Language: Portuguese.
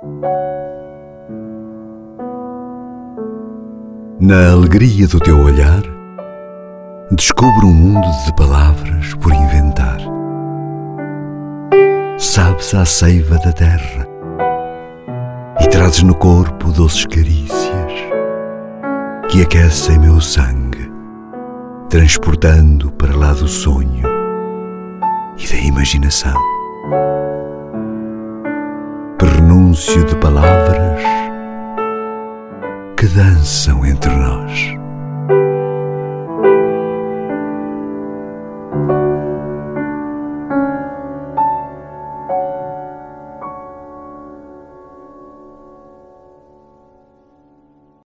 Na alegria do teu olhar, descubro um mundo de palavras por inventar. Sabes a seiva da terra e trazes no corpo doces carícias que aquecem meu sangue, transportando para lá do sonho e da imaginação. Prenúncio de palavras que dançam entre nós.